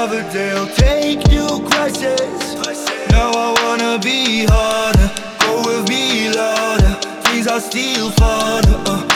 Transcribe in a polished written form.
another day I'll take new crisis. Now I wanna be harder, go with me louder. Things are still fun.